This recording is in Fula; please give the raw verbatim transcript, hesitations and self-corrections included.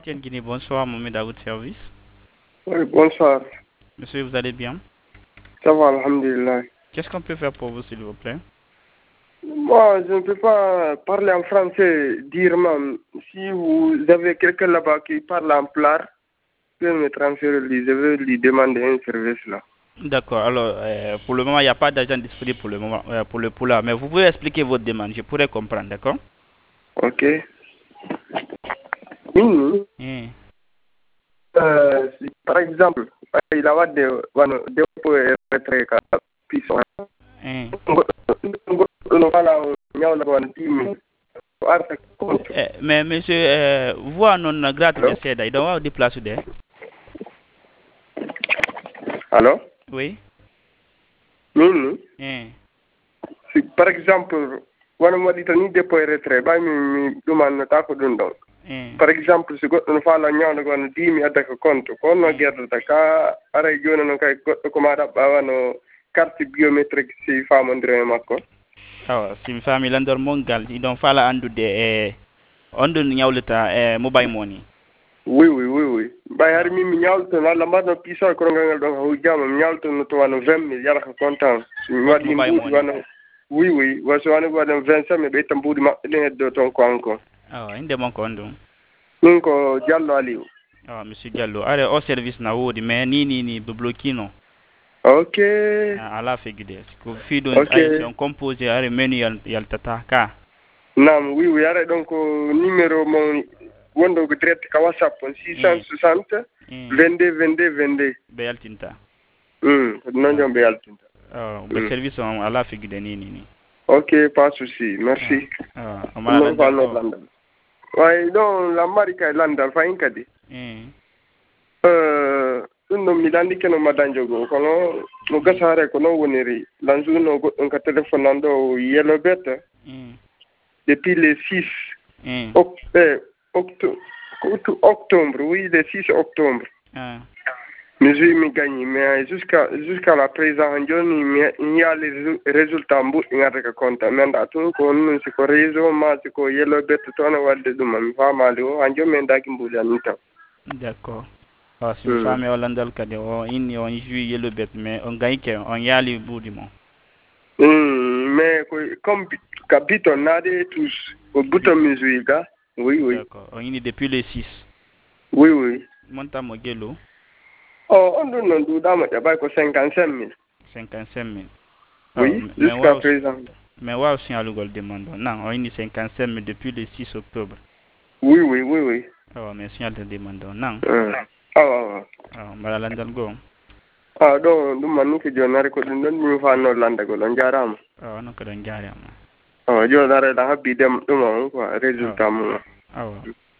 Tiens Guinée, bonsoir, Mohamed à votre service. Oui, bonsoir. Monsieur, vous allez bien? Ça va, alhamdulillah. Qu'est-ce qu'on peut faire pour vous, s'il vous plaît? Moi, je ne peux pas parler en français direment. Si vous avez quelqu'un là-bas qui parle en plat, vous pouvez me transférer lui. Je vais lui demander un service là. D'accord, alors euh, pour le moment, il n'y a pas d'agent disponible pour le moment, euh, pour le poula, mais vous pouvez expliquer votre demande, je pourrais comprendre, d'accord? Ok. Mimi, Hmm. euh, si, par exemple, il a de wano depo retrait ka piso. Hmm. No wala nyawla wan timi. Arta compte. Eh, mais monsieur, euh, vous en on grâce Allô? de seda, il doit avoir des places de. Allô? Oui? Mimi, Hmm. si par exemple, wano waɗi to ni dépôt e retrait ɓay mi mi ɗumannata ko ɗum ɗon Hmm. par exemple si goɗɗo no faala ñawde ko no dix mi adda ko compte ko onno guerdata ka aray joni noon kay goɗɗo ko ma ɗaɓɓa wano carte biométrique si famodiri e makko awa simi faami landor mongal iɗon faala andude e on ɗum ñawlita e mobile money. oui oui oui oui ɓay hari min mi ñawlitono Allah mbaɗno piisoe korongal ngal ɗon ko hujjama mi ñawlitono to wano vingt mille yara ko comptant mi waɗi mbuuɗi wano oui oui waso wano waɗen vingt cinq mi ɓeyta mbuuɗi maɓɓe ɗin heddo toon ko encore awa inde mon ko on ɗum min ko Diallo Aliou. awa monsieur Diallo are o service na woodi mais ni ni ni ɓe bloquino. Ok. ala figude ko fii ɗum Ok. ay si on composé are menu yal yaltata ka. Naam oui oui yara donc numéro mon wonɗo ko direct ka WhatsApp on six cent soixante vingt-deux vingt-deux vingt-deux ɓe yaltinta. hmm noon jom ɓe yaltinta. Oh, ɓe service on ala figude ni ni ni. Ok, pas souci, merci. Ah, o mala landal landal way ɗon lammari kay landal fayin kadi ɗum ɗon miɗa anndi keno madanjo goo kono no gasaare ko noon woniri lanjuno goɗɗum ka téléphone nan ɗo yelo bet depuis le six octobre oui le six octobre mi joui mi gagni mais jusqu'à jusqu'à la présent han joni mi yaali résultat mbuɗɗi ngata ka compte mi annda tun ko honɗum siko réseau ma siko yelo bet toon wadde ɗum mi famali o han joni mi endaki mbuuɗi an tan d' accord o simi faami o landal kadi o inni on joui yelo bet mais on gayke on yaali mbuuɗi mo mais ko comme ka biton naade tous ko bouton mi joui ga oui oui d' accord on inni depuis le six oui oui montamo guello o on ɗum noon duuɗama ƴaɓay ko cinquante cinq mille cinquante cinq mille oui jusqu'à présent mais waaw signalugol demande o nan o inni cinquante cinq mille depuis le six octobre oui oui oui oui awa mais signalta demande o nan awa awa awa mbaɗa landal goo a ɗo ɗum man ni ko joni ari ko ɗum ɗon ɗumi fanno landagol on jarama awa noon kadi on jarama awa joni ara ɗa habbi dem ɗum on quoi résultat mum awa